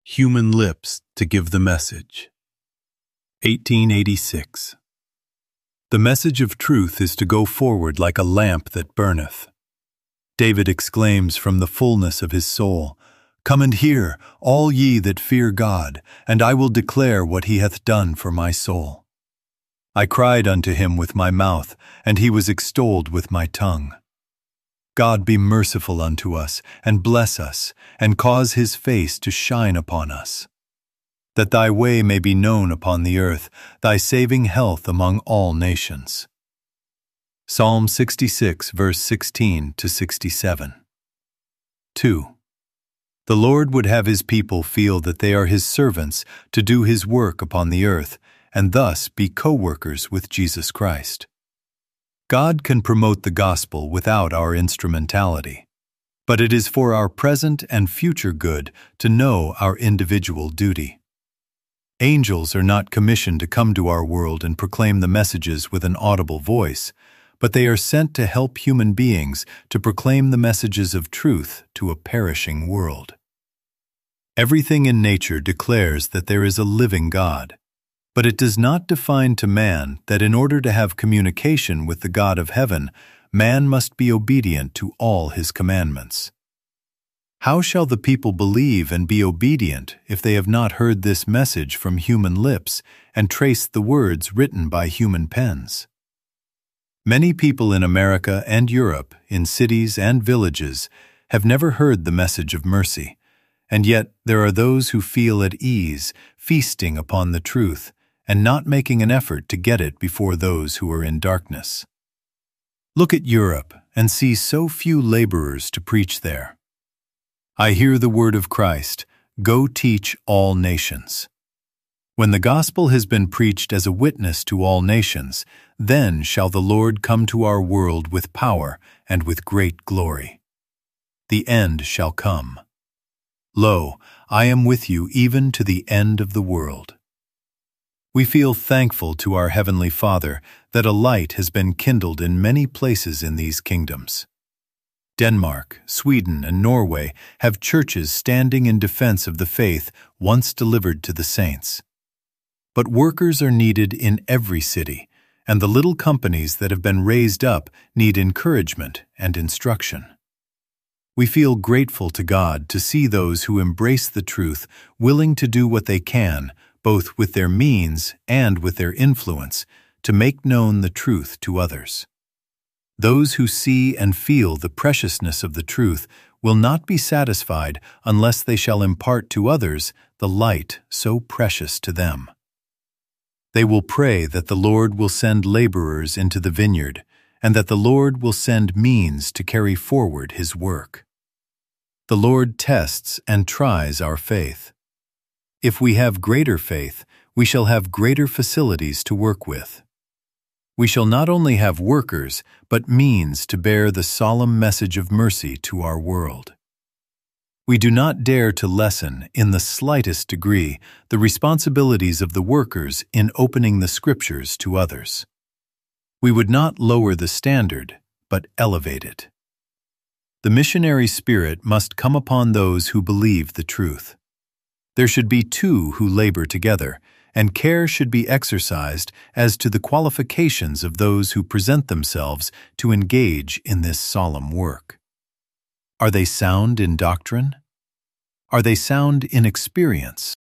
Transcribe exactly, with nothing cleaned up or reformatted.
Human lips to give the message. eighteen eighty-six. The message of truth is to go forward like a lamp that burneth. David exclaims from the fullness of his soul, "Come and hear, all ye that fear God, and I will declare what he hath done for my soul. I cried unto him with my mouth, and he was extolled with my tongue. God be merciful unto us, and bless us, and cause his face to shine upon us. That thy way may be known upon the earth, thy saving health among all nations." Psalm sixty-six, verse sixteen to sixty-seven. two. The Lord would have his people feel that they are his servants to do his work upon the earth, and thus be co-workers with Jesus Christ. God can promote the gospel without our instrumentality, but it is for our present and future good to know our individual duty. Angels are not commissioned to come to our world and proclaim the messages with an audible voice, but they are sent to help human beings to proclaim the messages of truth to a perishing world. Everything in nature declares that there is a living God, but it does not define to man that in order to have communication with the God of heaven, man must be obedient to all his commandments. How shall the people believe and be obedient if they have not heard this message from human lips and traced the words written by human pens? Many people in America and Europe, in cities and villages, have never heard the message of mercy, and yet there are those who feel at ease, feasting upon the truth, and not making an effort to get it before those who are in darkness. Look at Europe and see so few laborers to preach there. I hear the word of Christ, "Go teach all nations." When the gospel has been preached as a witness to all nations, then shall the Lord come to our world with power and with great glory. The end shall come. Lo, I am with you even to the end of the world. We feel thankful to our Heavenly Father that a light has been kindled in many places in these kingdoms. Denmark, Sweden, and Norway have churches standing in defense of the faith once delivered to the saints. But workers are needed in every city, and the little companies that have been raised up need encouragement and instruction. We feel grateful to God to see those who embrace the truth willing to do what they can, both with their means and with their influence, to make known the truth to others. Those who see and feel the preciousness of the truth will not be satisfied unless they shall impart to others the light so precious to them. They will pray that the Lord will send laborers into the vineyard, and that the Lord will send means to carry forward his work. The Lord tests and tries our faith. If we have greater faith, we shall have greater facilities to work with. We shall not only have workers, but means to bear the solemn message of mercy to our world. We do not dare to lessen, in the slightest degree, the responsibilities of the workers in opening the Scriptures to others. We would not lower the standard, but elevate it. The missionary spirit must come upon those who believe the truth. There should be two who labor together, and care should be exercised as to the qualifications of those who present themselves to engage in this solemn work. Are they sound in doctrine? Are they sound in experience?